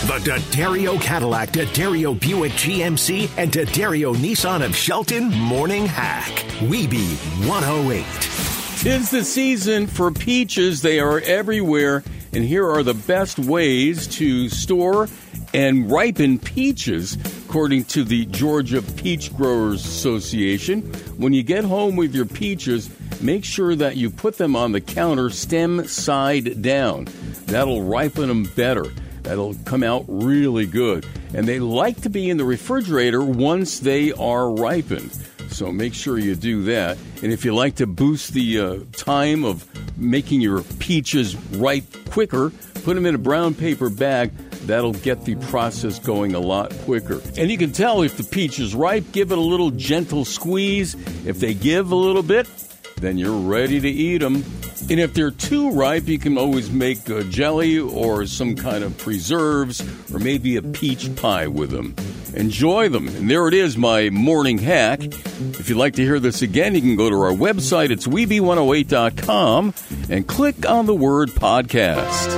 The D'Addario Cadillac, D'Addario Buick GMC, and D'Addario Nissan of Shelton Morning Hack. Weeby 108. 'Tis the season for peaches. They are everywhere. And here are the best ways to store and ripen peaches, according to the Georgia Peach Growers Association. When you get home with your peaches, make sure that you put them on the counter stem side down. That'll ripen them better. That'll come out really good. And they like to be in the refrigerator once they are ripened. So make sure you do that. And if you like to boost the time of making your peaches ripe quicker, put them in a brown paper bag. That'll get the process going a lot quicker. And you can tell if the peach is ripe. Give it a little gentle squeeze. If they give a little bit, then you're ready to eat them. And if they're too ripe, you can always make a jelly or some kind of preserves or maybe a peach pie with them. Enjoy them. And there it is, my morning hack. If you'd like to hear this again, you can go to our website. It's Weeby108.com and click on the word podcast.